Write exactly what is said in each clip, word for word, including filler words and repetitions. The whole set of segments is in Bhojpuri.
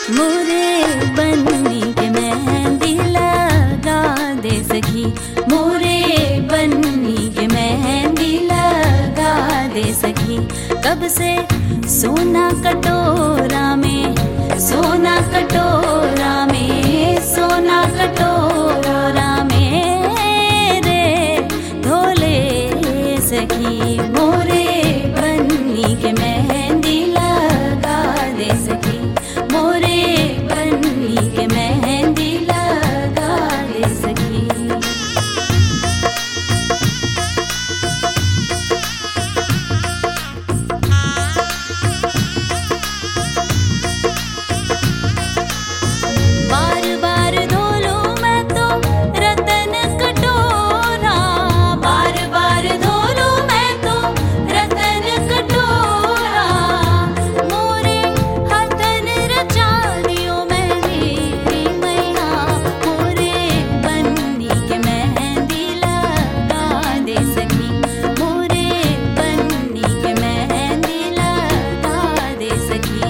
मोरे बन्नी के मेहंदी लगा दे सखी, मोरे बन्नी के मेहंदी लगा दे सखी। कब से सोना कटोरा में, सोना कटोरा में, सोना कटोरा में रे ढोले सखी, मोरे बन्नी के मेहंदी लगा दे सखी, मोरे बन्नी के मेहंदी लगा दे सखी। बार बार धोलूं मैं तो रतन कटोरा, बार बार धोलूं मैं तो रतन कटोरा, मोरे हथन रचा दियो मेरी मैया, मोरे बन्नी के मेहंदी लगा दे सखी, मोरे बन्नी के मेहंदी लगा दे सखी।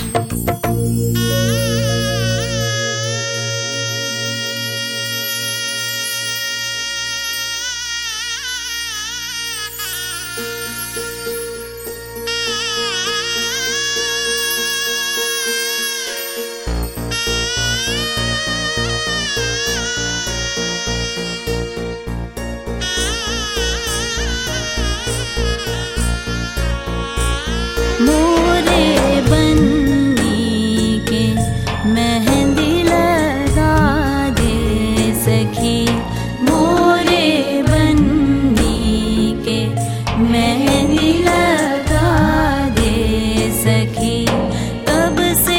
मोरे बन्नी के मेहंदी लगा दे सखी, मोरे बन्नी के मेहंदी लगा दे सखी। कब से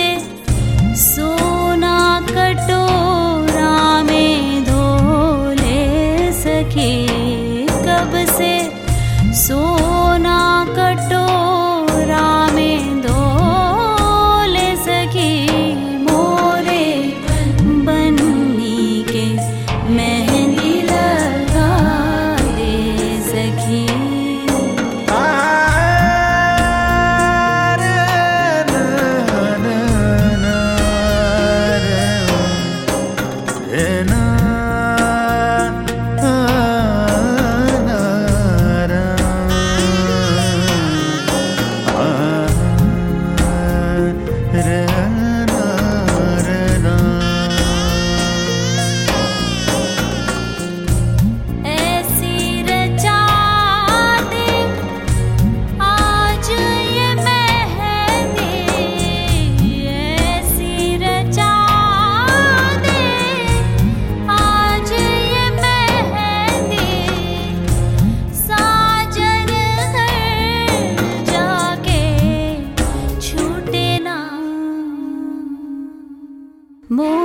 सोना कटोरा में धोले सखी, कब से सोना कटोरा में धोले सखी, मोरे बन्नी के मेहंदी लगा दे सखी। मोरे